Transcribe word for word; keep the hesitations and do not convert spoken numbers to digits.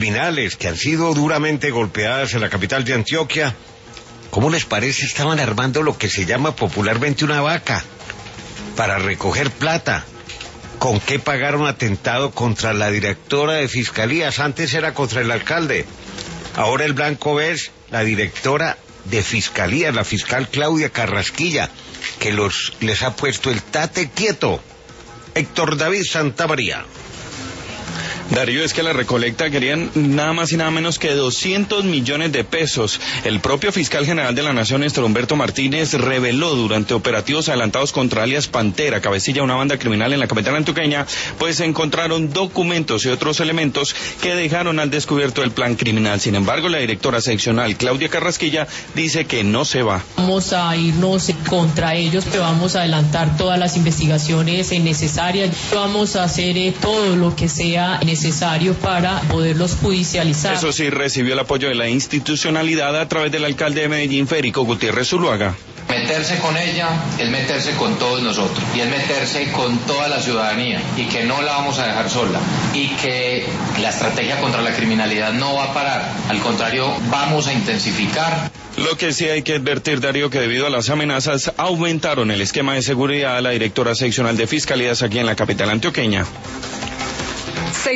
criminales que han sido duramente golpeadas en la capital de Antioquia, ¿cómo les parece? Estaban armando lo que se llama popularmente una vaca para recoger plata. ¿Con qué pagaron atentado contra la directora de fiscalías? Antes era contra el alcalde. Ahora el blanco es la directora de fiscalías, la fiscal Claudia Carrasquilla, que los les ha puesto el tate quieto. Héctor David Santamaría. Darío, es que la recolecta querían nada más y nada menos que doscientos millones de pesos. El propio fiscal general de la Nación, Néstor Humberto Martínez, reveló durante operativos adelantados contra alias Pantera, cabecilla de una banda criminal en la capital antioqueña, pues se encontraron documentos y otros elementos que dejaron al descubierto el plan criminal. Sin embargo, la directora seccional, Claudia Carrasquilla, dice que no se va. Vamos a irnos contra ellos, pero vamos a adelantar todas las investigaciones necesarias. Vamos a hacer eh, todo lo que sea necesario necesario para poderlos judicializar. Eso sí, recibió el apoyo de la institucionalidad a través del alcalde de Medellín, Federico Gutiérrez Zuluaga. Meterse con ella es meterse con todos nosotros y es meterse con toda la ciudadanía y que no la vamos a dejar sola y que la estrategia contra la criminalidad no va a parar, al contrario, vamos a intensificar. Lo que sí hay que advertir, Darío, que debido a las amenazas aumentaron el esquema de seguridad a la directora seccional de fiscalías aquí en la capital antioqueña.